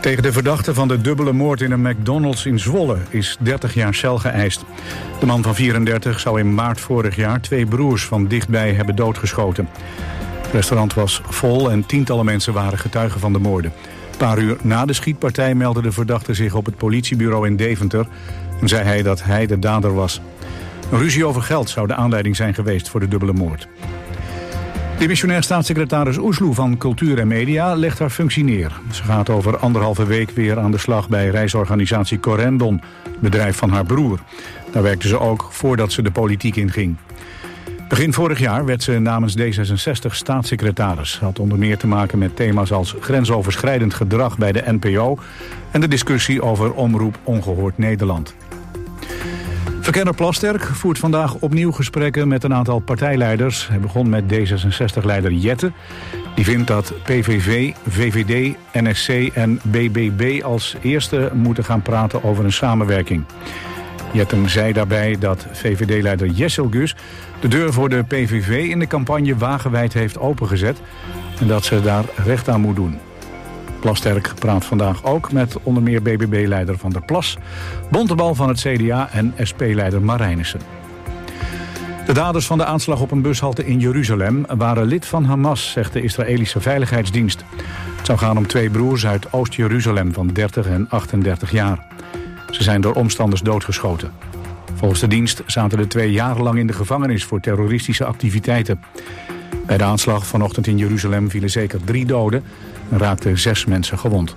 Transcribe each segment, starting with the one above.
Tegen de verdachte van de dubbele moord in een McDonald's in Zwolle is 30 jaar cel geëist. De man van 34 zou in maart vorig jaar 2 broers van dichtbij hebben doodgeschoten. Het restaurant was vol en tientallen mensen waren getuigen van de moorden. Een paar uur na de schietpartij meldde de verdachte zich op het politiebureau in Deventer en zei hij dat hij de dader was. Een ruzie over geld zou de aanleiding zijn geweest voor de dubbele moord. Dimissionair staatssecretaris Oesloe van Cultuur en Media legt haar functie neer. Ze gaat over 1,5 week weer aan de slag bij reisorganisatie Corendon, het bedrijf van haar broer. Daar werkte ze ook voordat ze de politiek inging. Begin vorig jaar werd ze namens D66 staatssecretaris. Had onder meer te maken met thema's als grensoverschrijdend gedrag bij de NPO en de discussie over Omroep Ongehoord Nederland. Verkenner Plasterk voert vandaag opnieuw gesprekken met een aantal partijleiders. Hij begon met D66-leider Jette. Die vindt dat PVV, VVD, NSC en BBB als eerste moeten gaan praten over een samenwerking. Jette zei daarbij dat VVD-leider Jesselgus de deur voor de PVV in de campagne wagenwijd heeft opengezet en dat ze daar recht aan moet doen. Plasterk praat vandaag ook met onder meer BBB-leider Van der Plas, Bontebal van het CDA en SP-leider Marijnissen. De daders van de aanslag op een bushalte in Jeruzalem waren lid van Hamas, zegt de Israëlische Veiligheidsdienst. Het zou gaan om 2 broers uit Oost-Jeruzalem van 30 en 38 jaar. Ze zijn door omstanders doodgeschoten. Volgens de dienst zaten de 2 jarenlang in de gevangenis voor terroristische activiteiten. Bij de aanslag vanochtend in Jeruzalem vielen zeker 3 doden en raakten 6 mensen gewond.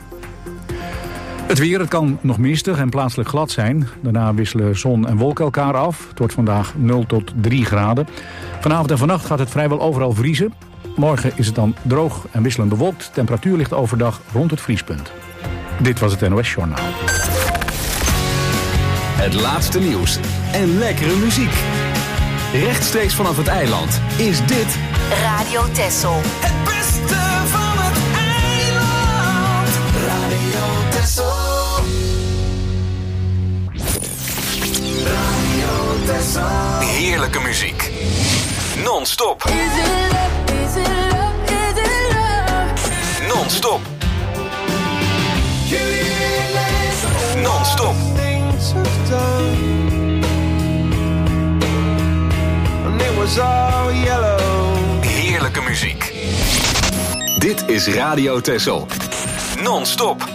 Het weer, het kan nog mistig en plaatselijk glad zijn. Daarna wisselen zon en wolken elkaar af. Het wordt vandaag 0 tot 3 graden. Vanavond en vannacht gaat het vrijwel overal vriezen. Morgen is het dan droog en wisselend bewolkt. Temperatuur ligt overdag rond het vriespunt. Dit was het NOS Journaal. Het laatste nieuws en lekkere muziek. Rechtstreeks vanaf het eiland is dit Radio Texel. Het beste van het eiland. Radio Texel. Radio Texel. heerlijke muziek. Non-stop. Non-stop. Non-stop. Heerlijke muziek. Dit is Radio Texel. Non-stop.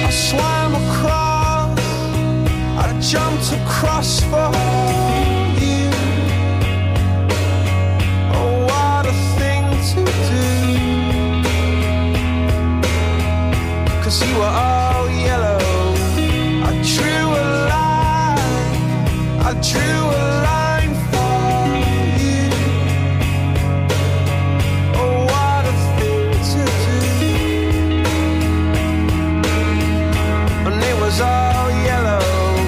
Jumped across for you. drew a line for you. Oh, what a thing to do. And it was all yellow.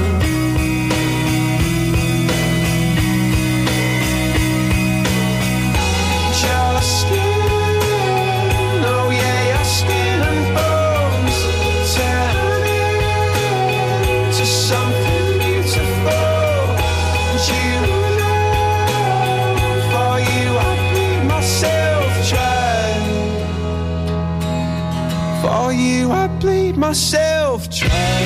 Your skin, oh yeah, your skin and bones turn into something beautiful. And you know, for you I bleed myself dry. For you I bleed myself dry.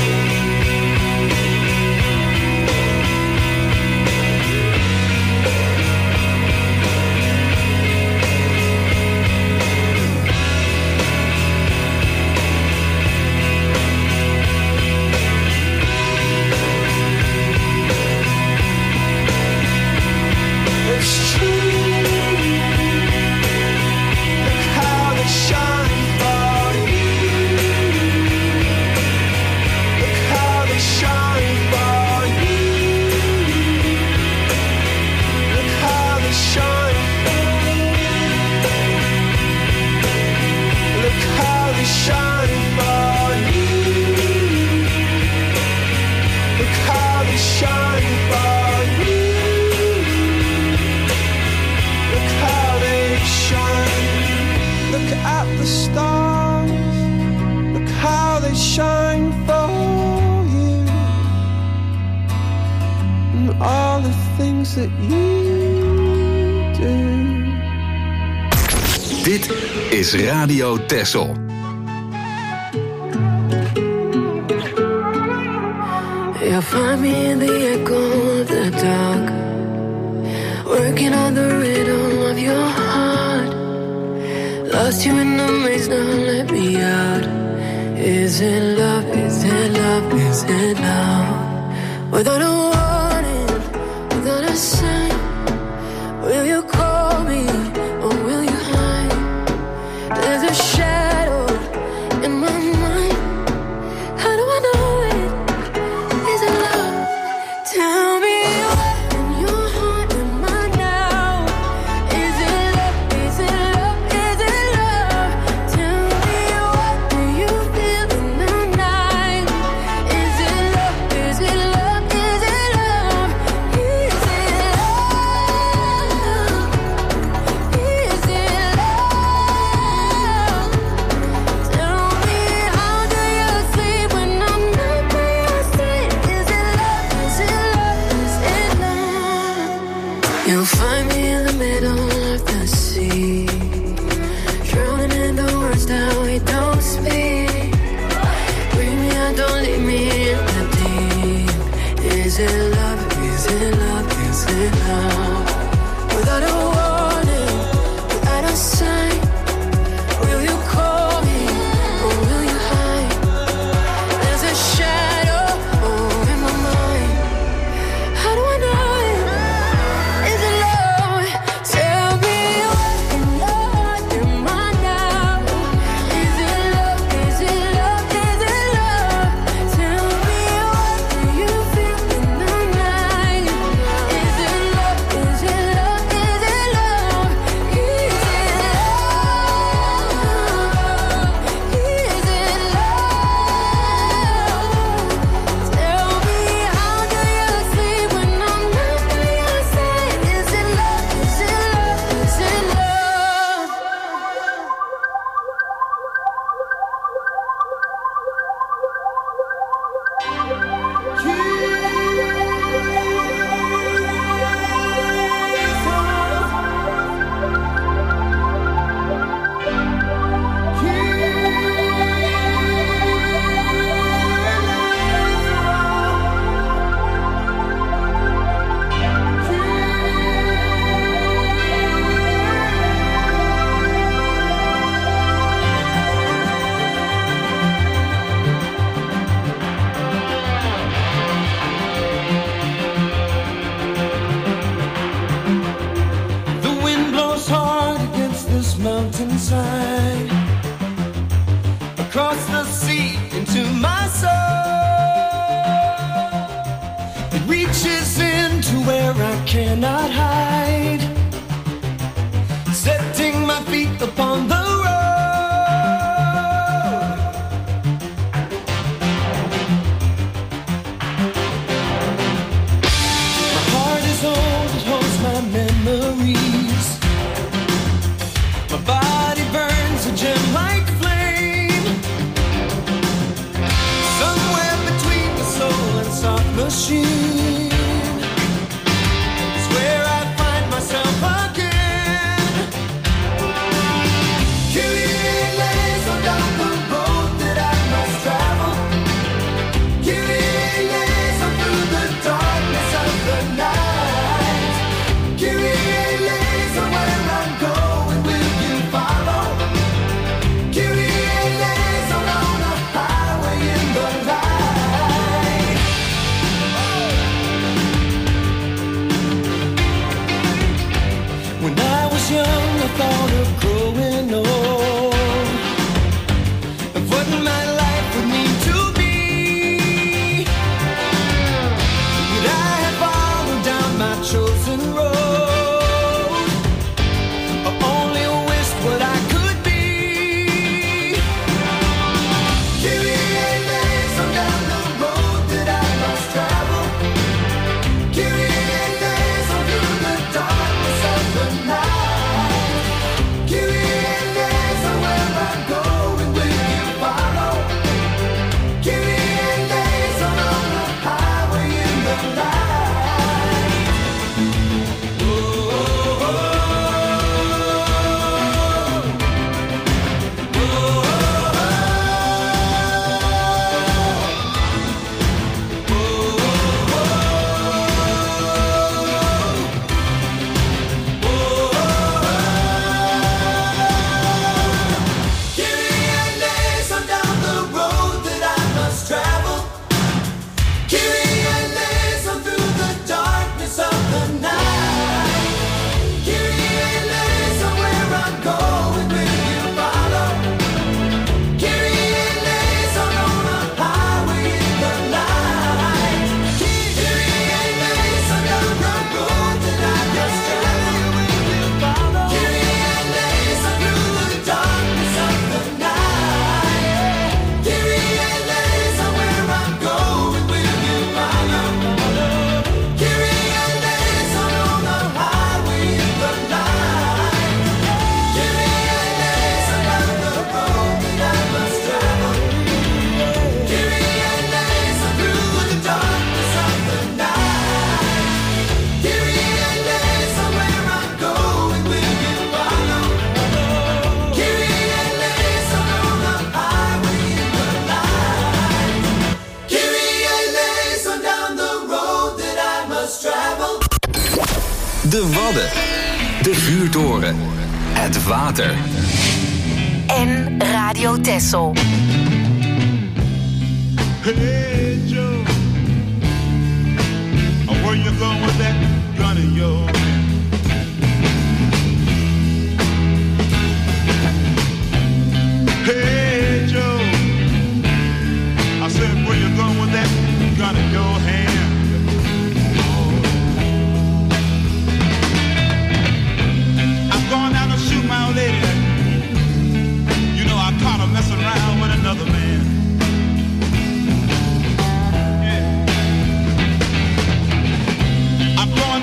That you do. Dit is Radio Texel. You'll find me in the echo of the dark, working on the rhythm of your heart. Lost you in the maze, now let me out. Is it love? Is it love? Is it love? Without a warning, without a sign, will you call me or will you hide? There's a shadow in my mind. How do I know it? Is it love? Tell me what in your heart am I now? Is it love? Is it love? Is it love? Tell me what do you feel in the night? Is it love? Is it love? Is it love? Is it love? Is it love? Tell me how do you sleep when I'm not by your side? Is it love? Is it love? Is it love? You'll find me in the middle of the sea, drowning in the words that we don't speak. Bring me out, don't leave me in the deep. Is it love? Is it love? Is it love? Without a warning, without a sign, will you call me or will you hide? There's a shadow in my mind. How do I know it? Is it love? Tell me what in your heart am I now? Is it love? Is it love? Is it love? Tell me what do you feel in the night? Is it love? cannot hide. Setting my feet upon the road. My heart is old, it holds my memories. My body burns a gem like flame. Somewhere between the soul and soft machine is where I find myself again. Kyrie lays down the road that I must travel. Kyrie lays through the darkness of the night. Kyrie lays where I'm going, will you follow? Kyrie lays on a highway in the light. When I was young, I thought of growing old, of what my life would need to be. But I have followed down my chosen road. I only wished what I could be. Kyrie lays down the road that I must travel. Kyrie lays through the darkness of the night. Kyrie lays where I'm going, will you follow? Kyrie lays on a highway in the light. Oh, oh, oh. Kyrie lays down the road that I must travel. Kyrie lays through the darkness of the night. Kyrie lays where I'm going, will you follow? Kyrie lays on a highway in the light. Kyrie lays down the road that I must travel. Will you follow? Kyrie lays through the darkness of the night. Kyrie lays where I'm going, will you follow? Kyrie lays on a highway in the light. Kyrie lays down the road that I must travel. Kyrie lays through the darkness of the night. Kyrie lays where I'm going, will you follow? Kyrie lays on a highway in the light. Kyrie lays down the road that I must travel. De Wadden. De vuurtoren. Het water. En Radio Texel. Hey Joe, where you going with that gun of yours? Hey Joe, I said where you going with that gun in your hand? I'm going down to shoot my old lady. You know I caught her messing around with another man. I'm going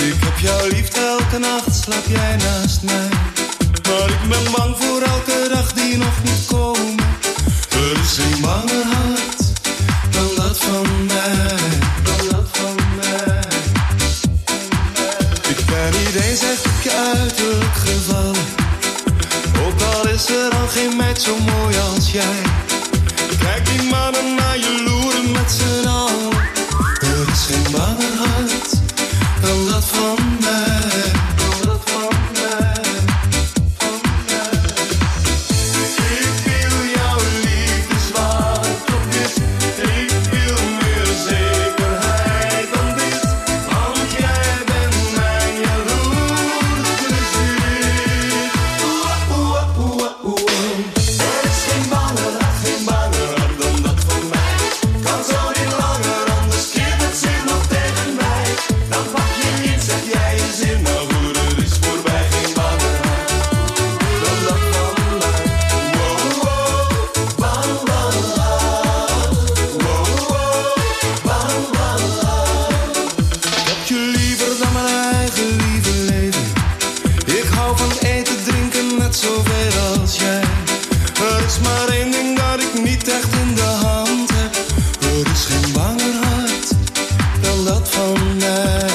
Ik heb jou lief, elke nacht slaap jij naast mij. Maar ik ben bang voor elke dag die nog niet komt. Er is geen banger hart dan dat van mij. Dan dat van mij. Ik ben niet eens echt op je uiterlijk gevallen. Ook al is er al geen meid zo mooi als jij. Kijk die mannen naar je loeren met z'n allen. Er is geen banger hart dan dat van mij. Dan dat van mij. Van mij. Ik wil jouw liefde zwart op wit. Ik wil meer zekerheid dan dit. Want jij bent mijn jaloerse ziel. Er is geen banger hart dan dat van mij. Kan zo niet langer, anders keert het zich nog tegen mij. Dan pak je iets, zeg jij je zin. Nou goed, het is voorbij, geen banger hart dan dat van mij. Wow, wow, bang, bang, wow, wow, bang, bang. Ik heb je liever dan mijn eigen lieve leven. Ik hou van eten, drinken, net zoveel als jij. Er is maar één ding dat ik niet echt in de hand heb. Er is geen banger hart dan dat van mij.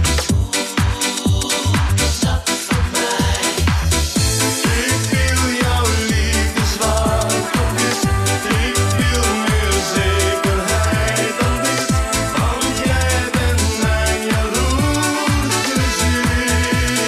Ik wil jouw liefde zwart op wit. Ik wil meer zekerheid dan dit. Want jij bent mijn jaloerse ziel.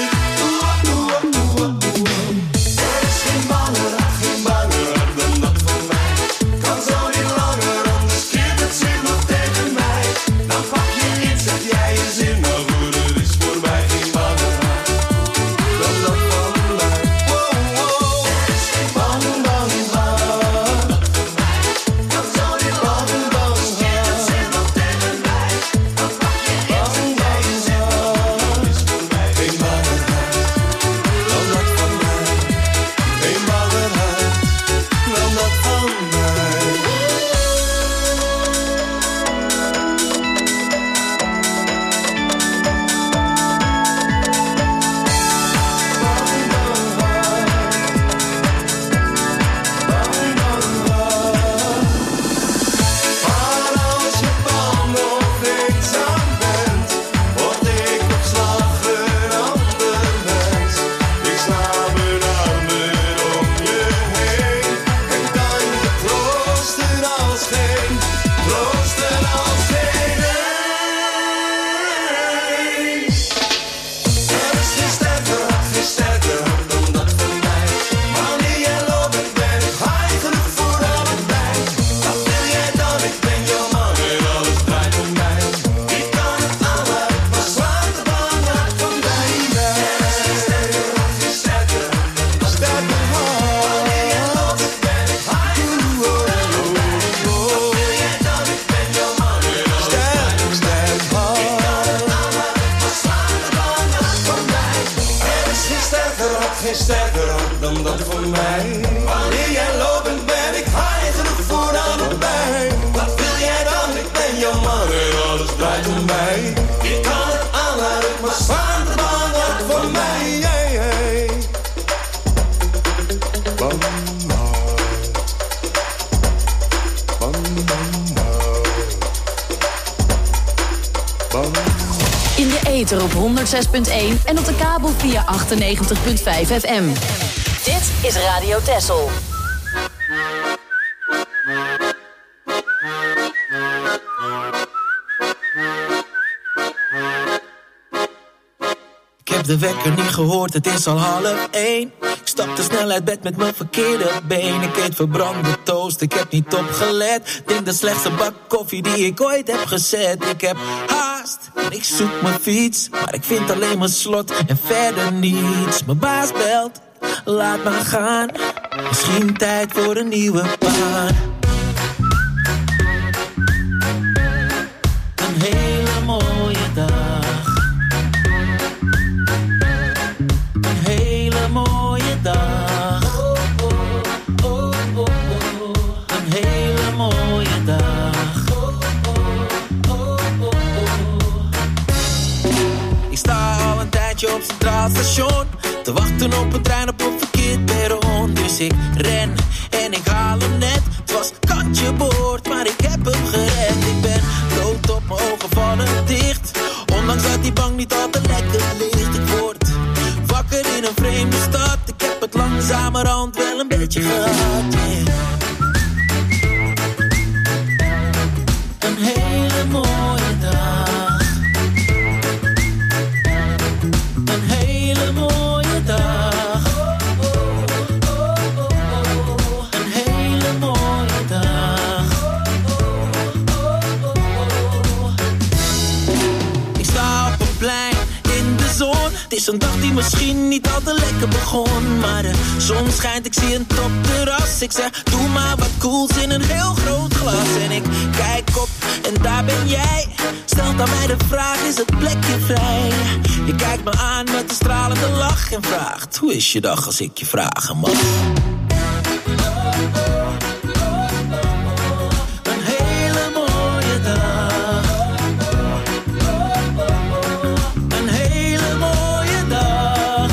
Er is geen banger hart dan dat van mij. Kan zo niet langer, anders keert het zich nog tegen mij. Dan pak je iets, zeg jij je zin. Nou goed, het is voorbij, geen banger hart dan dat van mij. Wow, wow. Er is geen banger hart dan dat van mij. Kan zo niet langer, anders keert het zich nog tegen mij. Dan pak je iets, zeg jij je zin. Nou goed, het is voorbij, geen banger hart dan dat van mij. Geen banger hart dan dat van mij. Maar als je bang of eenzaam bent, word ik op slag een ander mens. Ik sla mijn armen om je heen en kan je troosten als geen, troosten als geen een. Er is geen sterker hart dan dat van mij. Wanneer jij loopt, ben ik high genoeg voor allebei. Wat wil jij dan? Ik ben jouw man en alles draait om mij. Ik kan het aanlaten, maar zwaarte bang hart van mij. Er is geen sterker hart dan dat van mij. Wanneer jij loopt, ben ik high genoeg voor allebei. Wat wil jij dan? Ik ben jouw man en alles draait om mij. Ik kan het aanlaten, maar zwaarte bang hart van mij. Er is geen sterker hart dan dat van mij. Wanneer jij loopt, ben ik high genoeg voor allebei. Wat wil jij dan? Ik ben jouw man en alles draait om mij. Ik kan het aanlaten, maar zwaarte bang hart van mij. Hey, hey. Bang hart. Bang hart. Bang. In de ether op 106.1 en op de kabel via 98.5 FM. Dit is Radio Texel. Ik heb de wekker niet gehoord, het is al 12:30. Ik stap te snel uit bed met mijn verkeerde been. Ik eet verbrande toast, ik heb niet opgelet. Denk de slechtste bak koffie die ik ooit heb gezet. Ik heb haast en ik zoek mijn fiets, maar ik vind alleen mijn slot en verder niets. Mijn baas belt, laat maar gaan. Misschien tijd voor een nieuwe baan. Een hele mooie dag. Een hele mooie dag. Een hele mooie dag. Ik sta station, te wachten op een trein op een verkeerd perron. Dus ik ren en ik haal hem net. Het was kantje boord, maar ik heb hem gered. Ik ben dood op mijn ogen vallen dicht, ondanks dat die bank niet altijd lekker ligt. Ik word wakker in een vreemde stad, ik heb het langzamerhand wel een beetje gehad, yeah. Een hele mooie dag, een hele mooie dag, een hele mooie dag. Ik sta op een plein in de zon. Het is een dag die misschien niet al te lekker begon, maar de zon schijnt, ik zie een topterras. Ik zeg, doe maar wat cools in een heel groot glas. En ik kijk op en daar ben jij. Stelt aan mij de vraag, is het plekje vrij? Je kijkt me aan met een stralende lach en vraagt, hoe is je dag als ik je vragen mag? Een hele mooie dag, een hele mooie dag,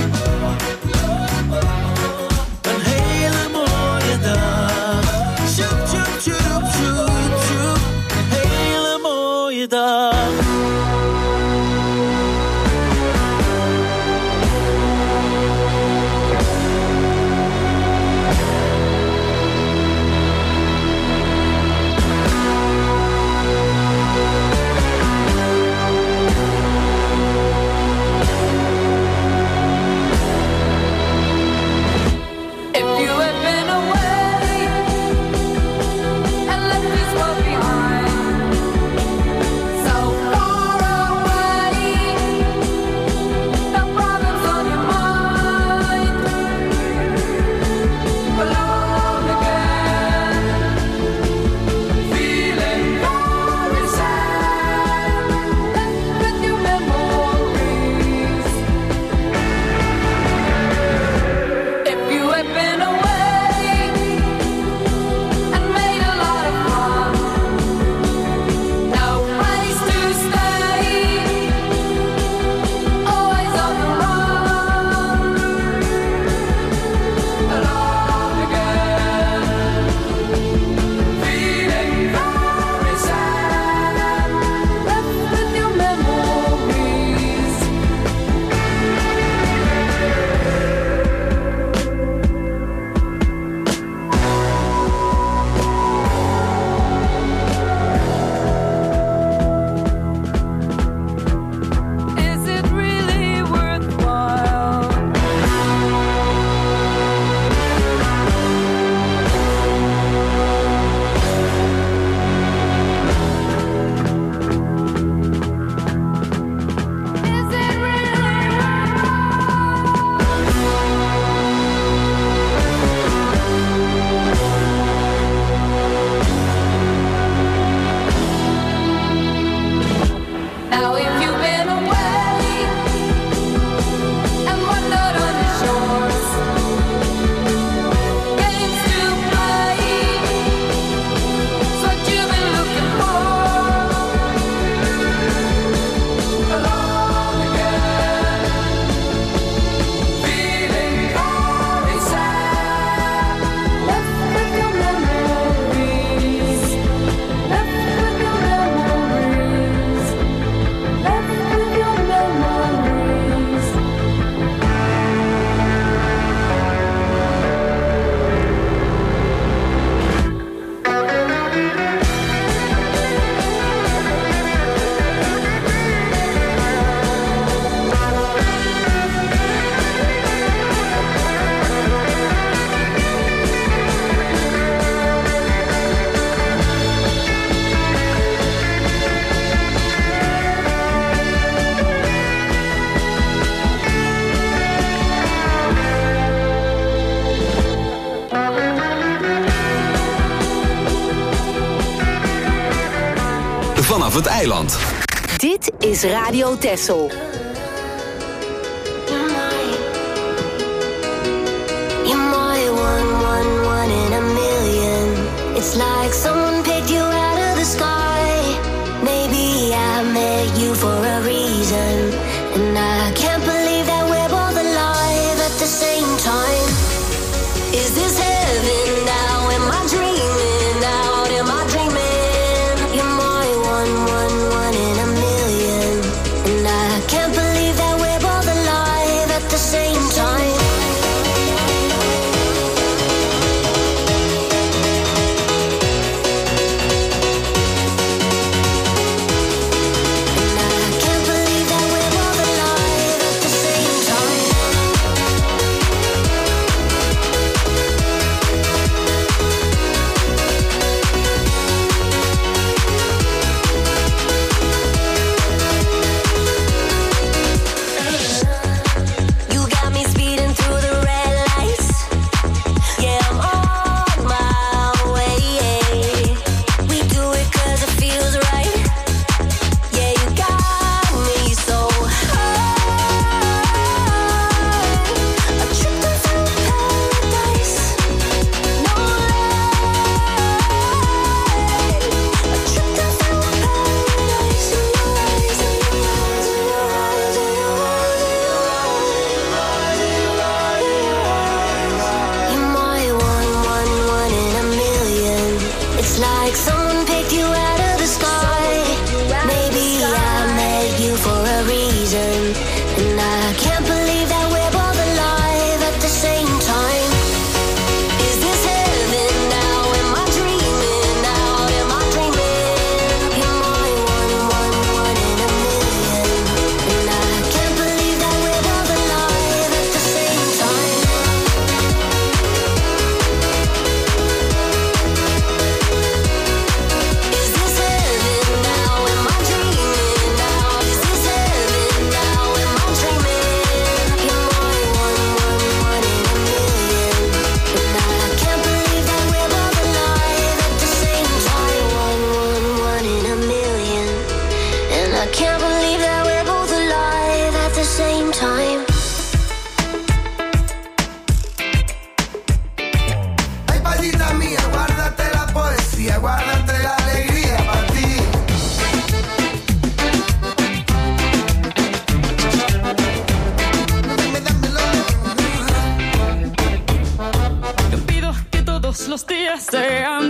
een hele mooie dag. Sjoep, sjoep, sjoep, sjoep, sjoep. Een hele mooie dag. Vanaf het eiland. Dit is Radio Texel. It's like someone picked you out of the sky. Maybe I met you for a reason, and I can't believe that we're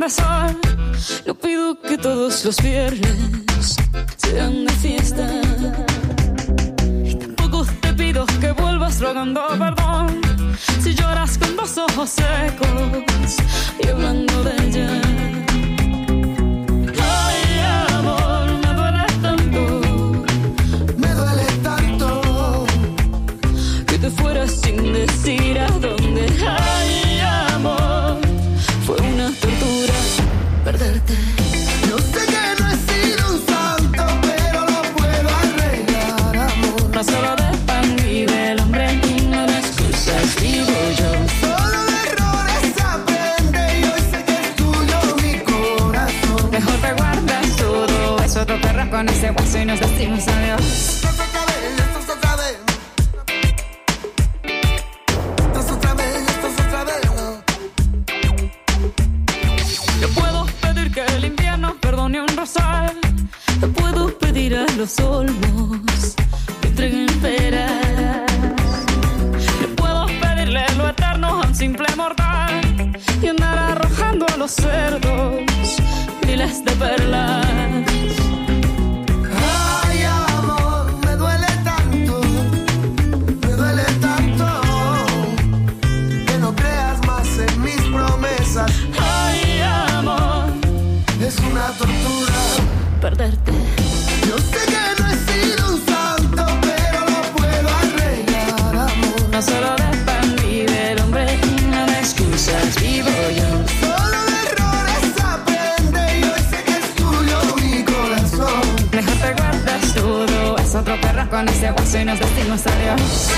de sol. No pido que todos los viernes sean de fiesta. Y tampoco te pido que vuelvas rogando perdón si lloras con los ojos secos y hablando de ella. Ay, amor, me duele tanto que te fueras sin decir a dónde. Ay, amor, fue una tortura perderte. Yo sé que no he sido un santo, pero lo puedo arreglar, amor. No solo de pan vive el hombre y no de excusas vivo yo. Solo de errores se aprende y hoy sé que es tuyo mi corazón. Mejor te guardas todo eso, te perras con ese hueso y nos decimos adiós. Esto es otra vez, esto es otra vez. Esto es otra vez, esto es otra vez. Yo puedo pedir que el invierno perdone un rosal. Te puedo pedir a los olmos que entreguen peras. Yo puedo pedirle lo eterno a un simple mortal y andar arrojando a los cerdos miles de perlas. Ay, amor, me duele tanto que no creas más en mis promesas. Ay, amor, Es una tortura perderte. Yo sé que no he sido un santo, pero lo puedo arreglar, amor. No solo de pan vive el hombre y no de excusas vivo yo. Solo de errores se aprende y hoy sé que es tuyo mi corazón. Mejor te guardas todo, es otro perro con ese hueso y nos decimos adiós.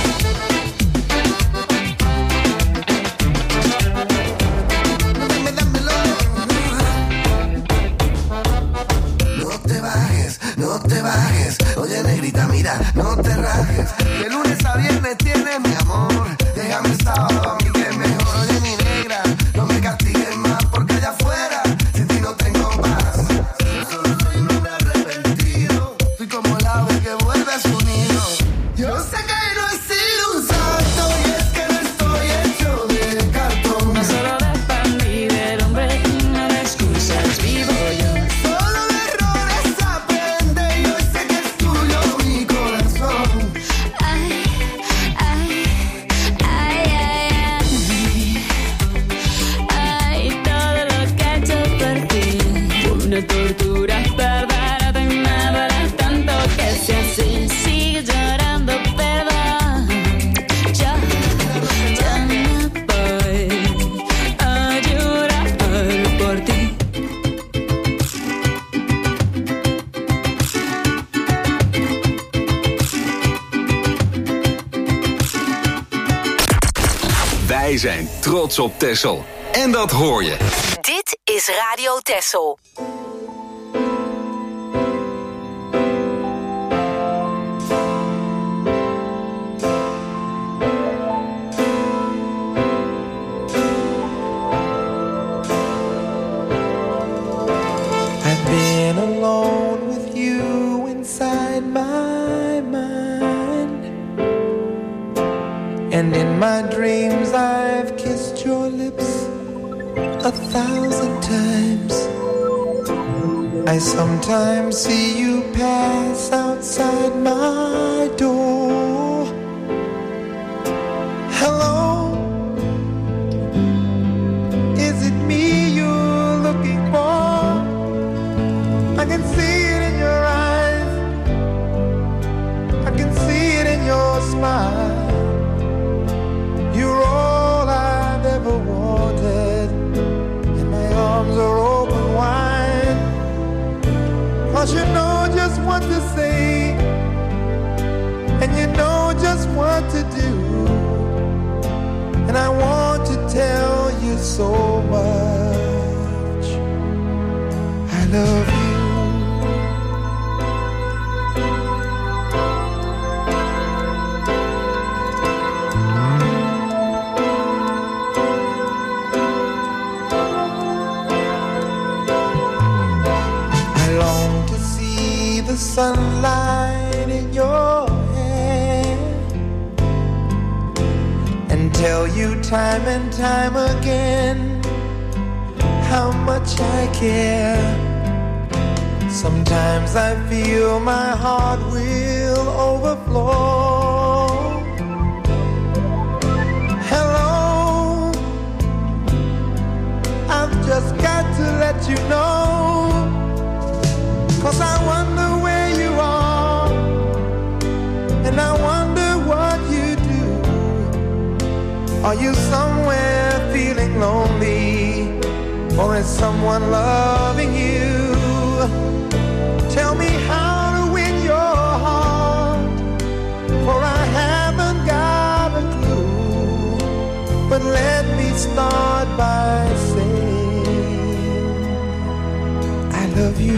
No te bajes, oye negrita, mira, no te rajes. De lunes a viernes tienes mi amor. Déjame el sábado a mí que es mejor. Oye mi negra, no me castigues más porque allá afuera sin ti no tengo paz. Yo solo soy un hombre arrepentido. Soy como el ave que vuelve a su nido. Yo sé que no he sido un santo y es que no estoy hecho de cartón. No solo de pan vive el hombre y no de excusas vivo yo. Solo de errores se aprende y hoy sé que es tuyo mi corazón. Ay, ay, ay, ay, ay, ay, todo lo que he hecho por ti fue una tortura perderte y me duele tanto que sea así. Sigue llorando, perdón. Yo me voy a llorar por ti. Wij zijn trots op Texel. En dat hoor je. Dit is Radio Texel. I've been alone with you inside my mind, and in my dreams I've kissed your lips 1,000 times. I sometimes see you pass outside my door. Hello, is it me you're looking for? I can see it in your eyes, I can see it in your smile. You're all I've ever wanted, and my arms are open wide. 'Cause you know just what to say, and you know just what to do, and I want to tell you so much I love you. The sunlight in your hair, and tell you time and time again how much I care. Sometimes I feel my heart will overflow. Hello, I've just got to let you know, 'cause I wonder where you are, and I wonder what you do. Are you somewhere feeling lonely, or is someone loving you? Tell me how to win your heart, for I haven't got a clue. But let me start by saying I love you.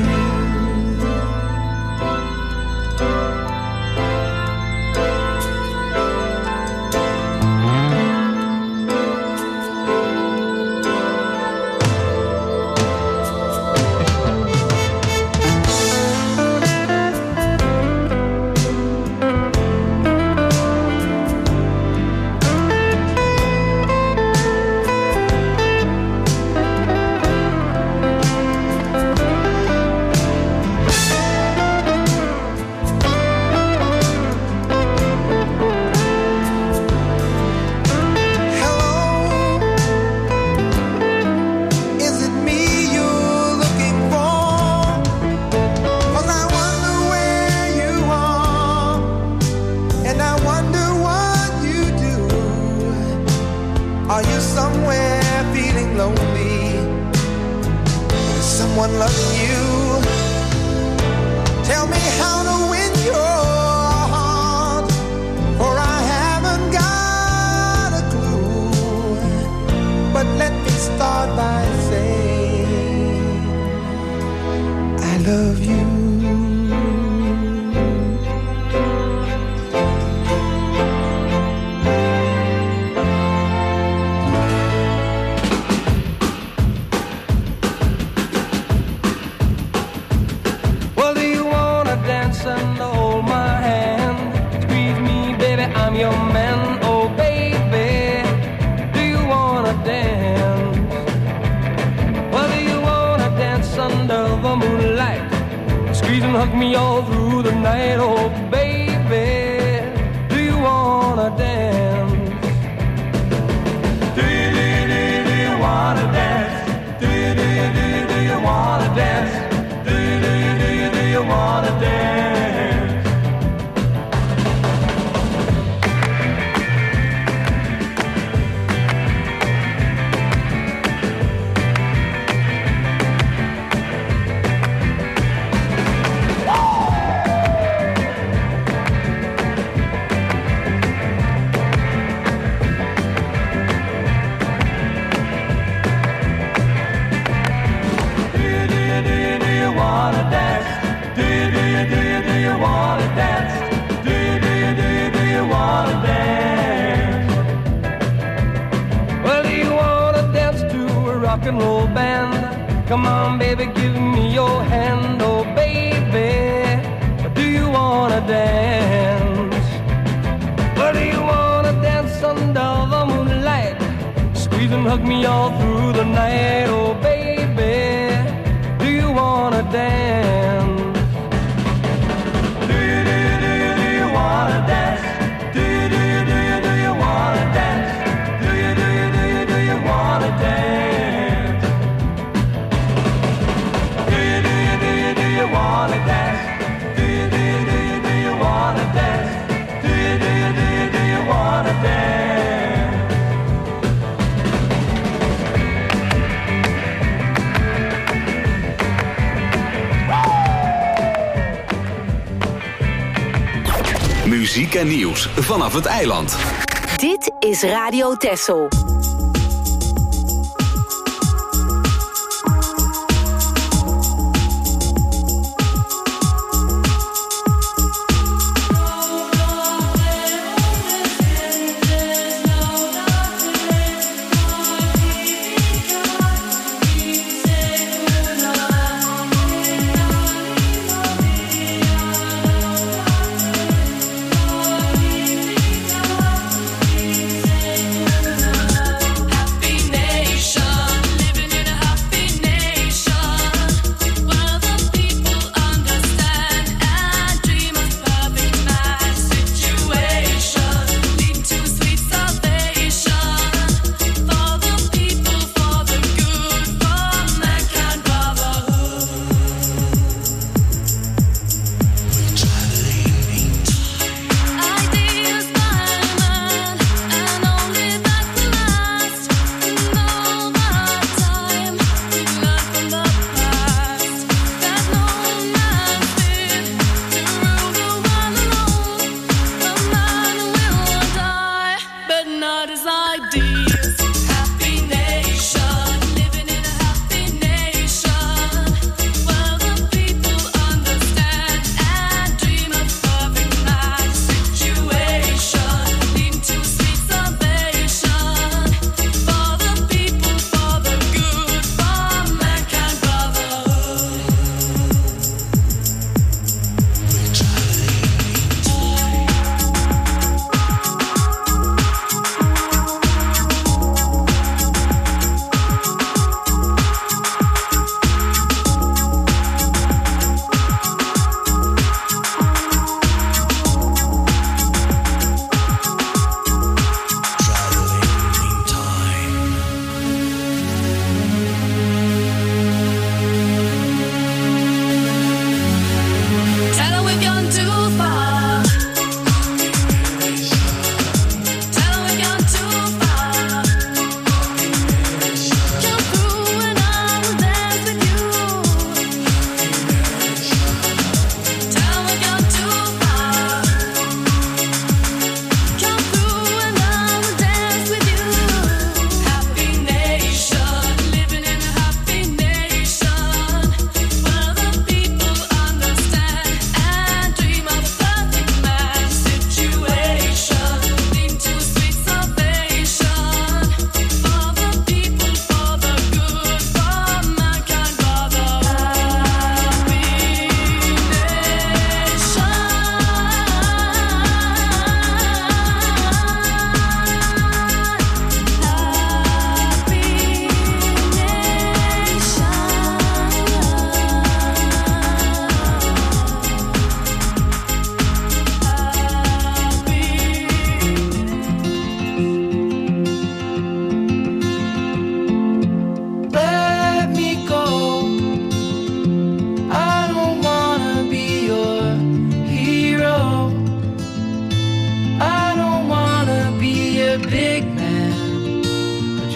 Muziek en nieuws vanaf het eiland. Dit is Radio Texel.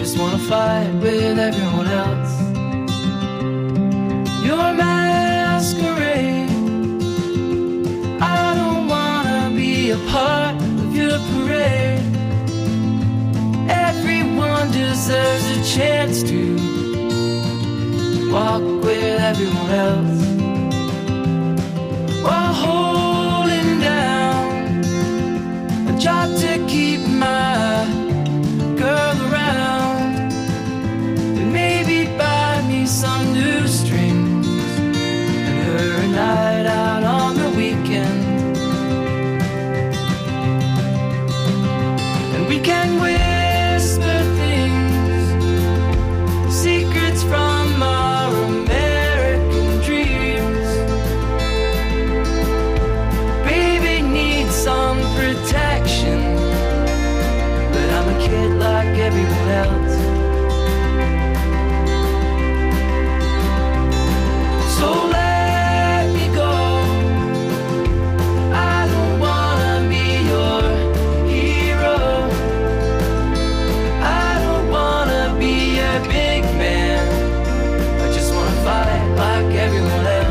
just wanna fight with everyone else. Your masquerade, I don't wanna be a part of your parade. Everyone deserves a chance to walk with everyone else while holding down a job to keep my girl around, and maybe buy me some new strings and her a night out on the weekend. And we can whisper things, secrets from our American dreams. Baby needs some protection, but I'm a kid like everyone else. So let me go. I don't wanna be your hero. I don't wanna be a big man. I just wanna fight like everyone else.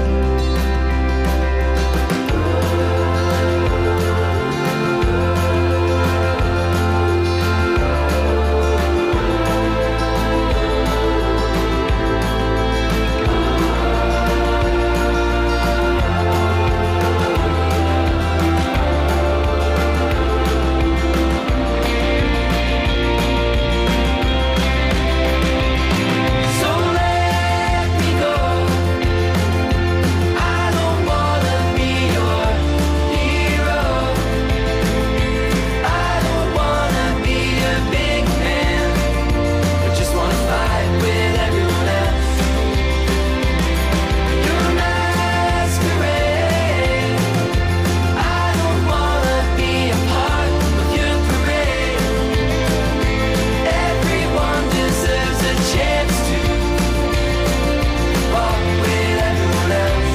So let me go. I don't wanna be your hero. I don't wanna be a big man. I just wanna fight with everyone else. Your masquerade, I don't wanna be a part of your parade. Everyone deserves a chance to walk with everyone else.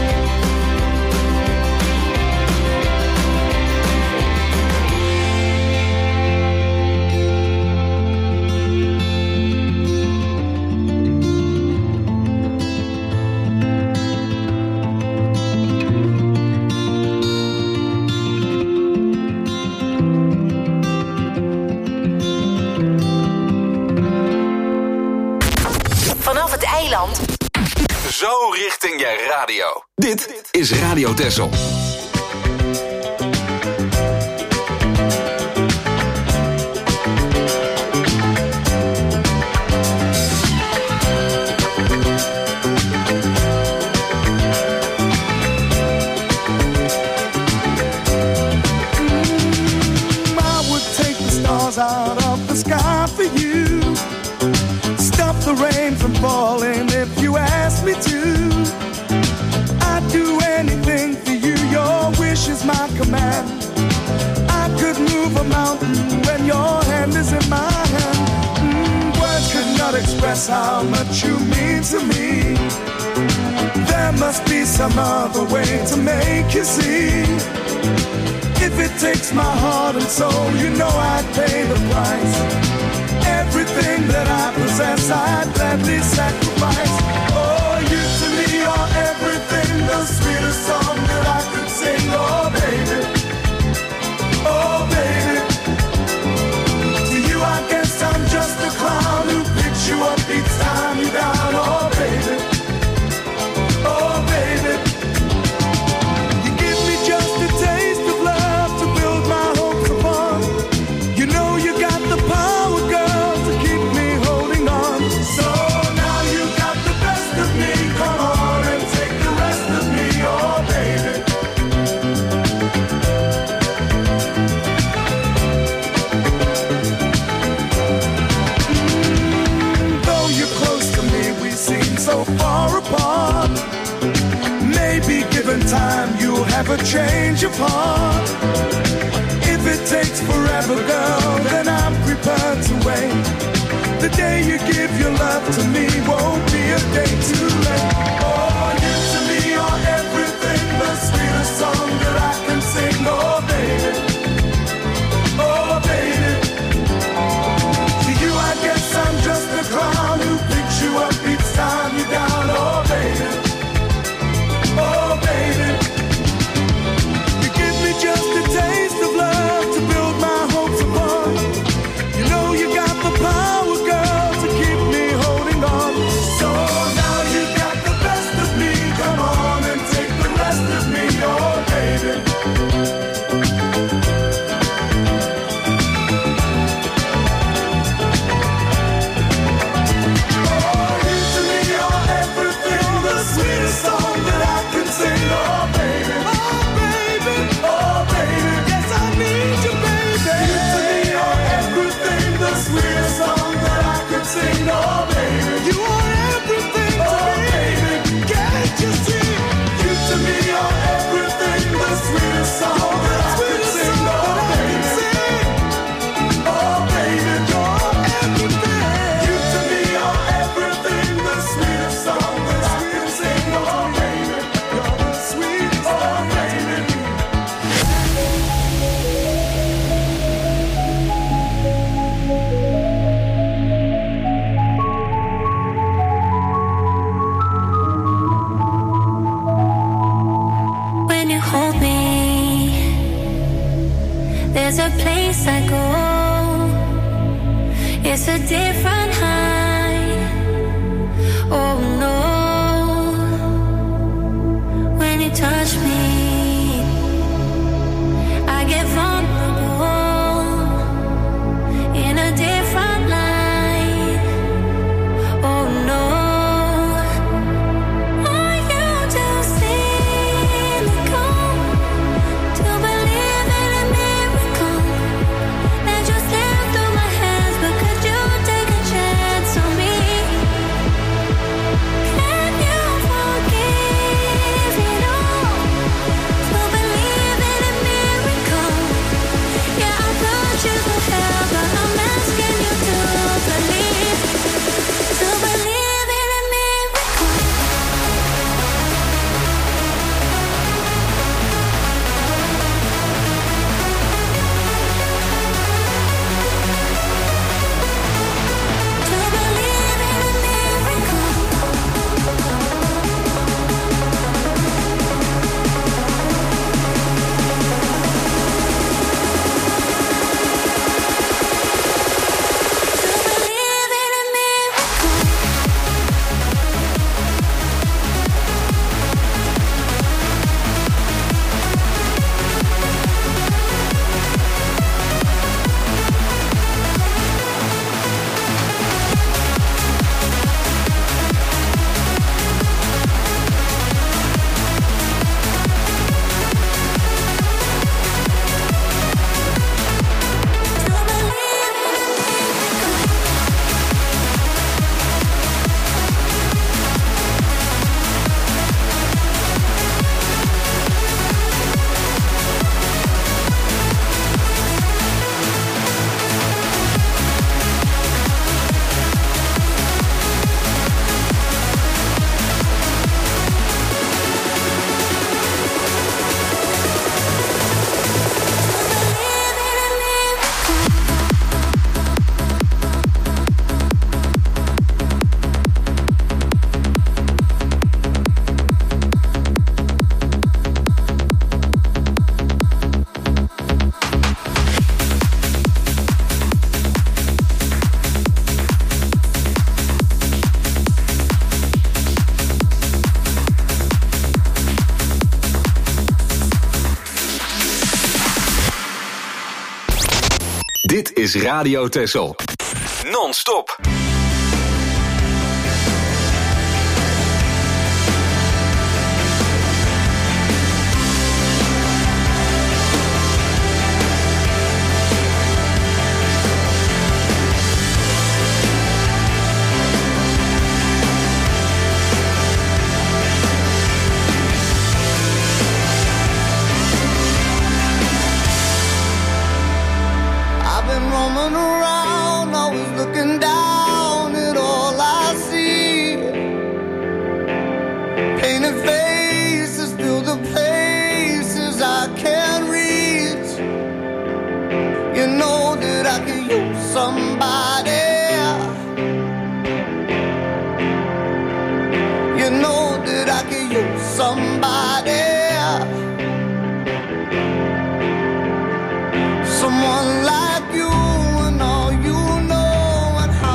Vanaf het eiland. Zo richting je radio. Dit is Radio Texel. I would take the stars out of the sky for you. Stop the rain from falling if you ask me to. I'd do anything for you, your wish is my command. I could move a mountain when your hand is in my hand. Words could not express how much you mean to me. There must be some other way to make you see. If it takes my heart and soul, you know I'd pay the price. Everything that I possess, I'd gladly sacrifice. Oh, you to me are everything, the sweetest song that I could sing. Oh, baby, oh, baby. To you, I guess I'm just a clown who picks you up each time you're down. Oh, baby, oh, baby. You give me just a taste of love to build my hopes upon. You know you got the power, girl, to keep me holding on. So now you got the best of me. Come on and take the rest of me, oh baby. Though you're close to me, we seem so far apart. Maybe given time, you'll have a change of heart. If it takes forever, girl, then I'm prepared to wait. The day you give your love to me won't be a day too late. Oh, you to me are everything, the sweetest song that I can sing. Oh, baby, oh, baby. To you, I guess There's a place I go. It's a different high. Oh no. When you touch me, I get vulnerable in a different light. Oh no. Are you too cynical to believe in a miracle that just slipped through my hands? But could you take a chance on me? Can you forgive it all to believe in a miracle? Yeah, I'll put you to hell, but I'm asking you to believe in a miracle. To believe in a miracle. To believe in a miracle. Dit is Radio Texel. Non-stop. I've been roaming around, always looking down at all I see. Painted faces fill the places I can't reach. You know that I could use somebody. You know that I could use somebody. Someone like you and all you know and how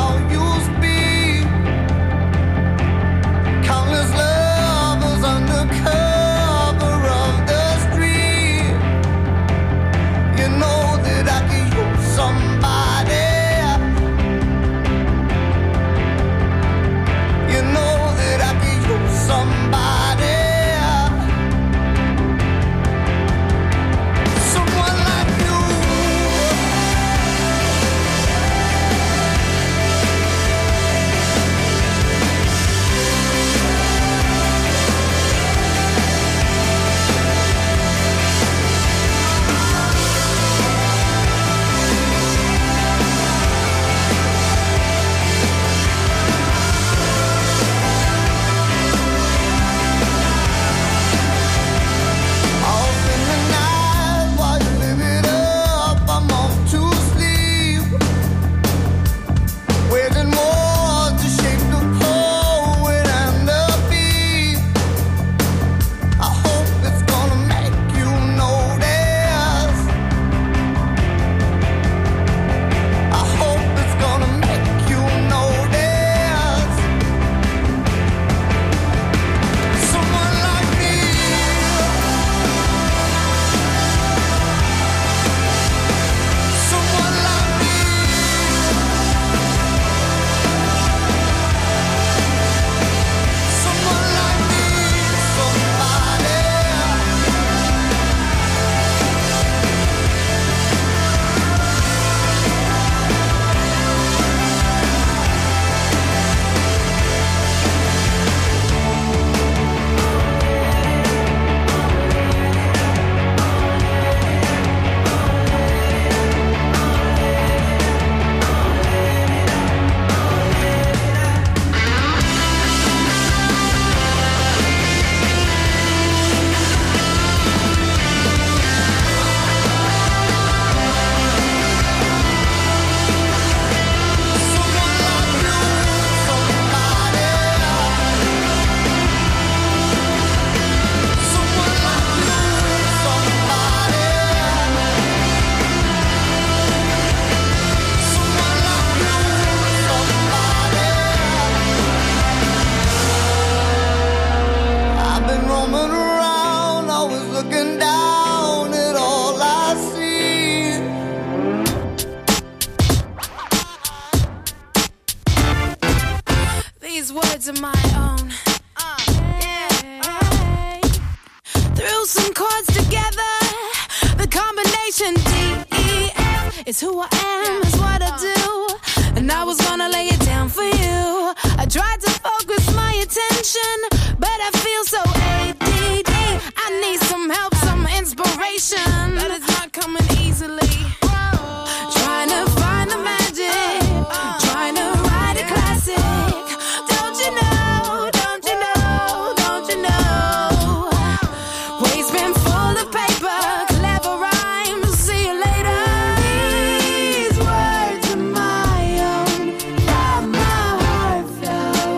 of my own. Threw some chords together. The combination D-E-F is who I am, is what I do. And I was gonna lay it down for you. I tried to focus my attention, but I feel so ADD. I need some help, some inspiration, but it's not coming easily. Trying to find the magic, trying to write a classic. Don't you know, don't you know, don't you know? Waste bin full of paper, clever rhymes, see you later. These words are my own, from my heart flow.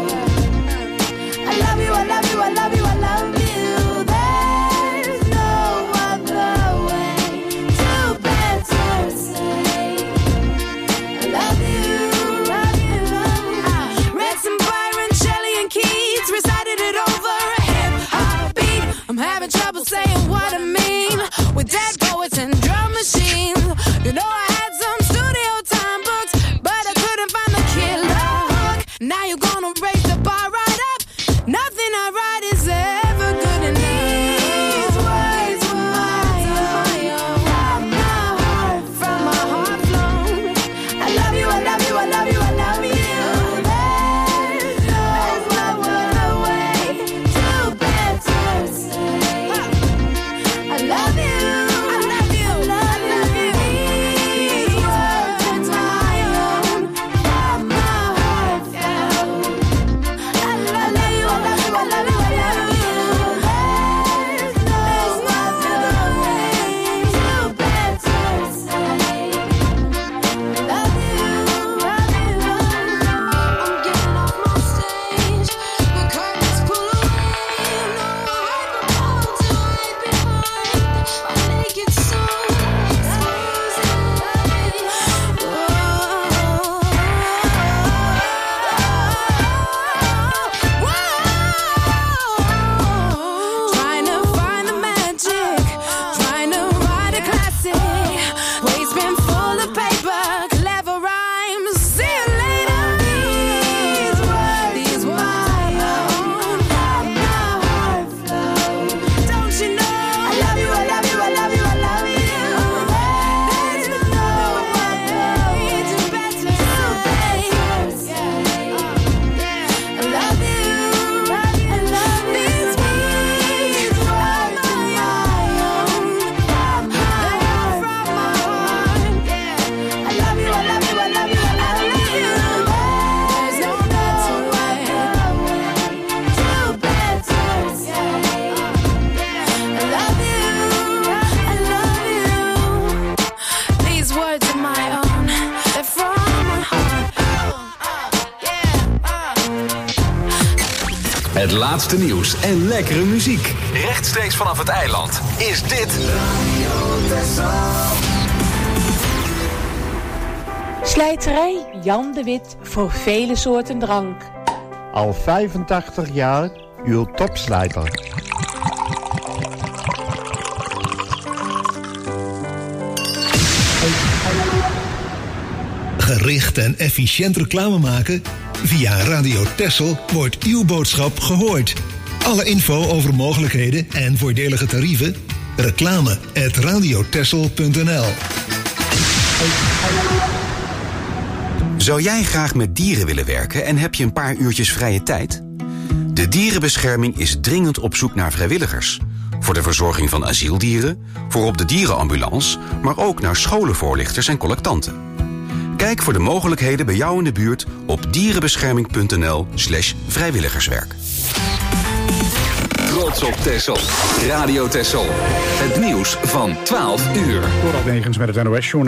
I love you, I love you, I love you, I love you. There's no other way to better say I love you, love you, love you. Read some Byron, Shelley and Keats, recited it over a hip-hop beat. I'm having trouble saying what I mean with dead poets and drum machines. You know I had some studio time books, but I couldn't find the killer hook. Now you're gonna raise the bar right up. Nothing I write is ever good enough. These words were my own, from my heart, from my heart flown. I love you, I love you, I love you, I love you. There's no other way to better say I love you, I love you, I love you. These words are my own, from my heart flown. I love you, I love you, I love you, I love you. There's no other way to better say I love you, love you, love you. I'm getting off my stage, the curtains pull away. No microphone to hide behind. My naked soul exposing. Trying to find the magic, trying to write a classic. Waste bin full of paper, clever rhymes. See you later. These words my own, from my heart flow. Don't you know? I love you, I love you, I love you, I love you. There's no way to better say I love you, I love you. These words are my own, from my heart, from my heart. I love you, I love you, I love you, I love you. There's no better way to better say I love you, I love you. These words are my own, they're from my heart. Het laatste nieuws en lekkere muziek. Rechtstreeks vanaf het eiland is dit Slijterij Jan de Wit voor vele soorten drank. Al 85 jaar uw topslijter. Gericht en efficiënt reclame maken? Via Radio Texel wordt uw boodschap gehoord. Alle info over mogelijkheden en voordelige tarieven? reclame@radiotexel.nl. Zou jij graag met dieren willen werken en heb je een paar uurtjes vrije tijd? De dierenbescherming is dringend op zoek naar vrijwilligers. Voor de verzorging van asieldieren, voor op de dierenambulance, maar ook naar scholenvoorlichters en collectanten. Kijk voor de mogelijkheden bij jou in de buurt op dierenbescherming.nl/vrijwilligerswerk. Trots op Texel. Radio Texel. Het nieuws van 12 uur. Door Negens met het NOS-journaal.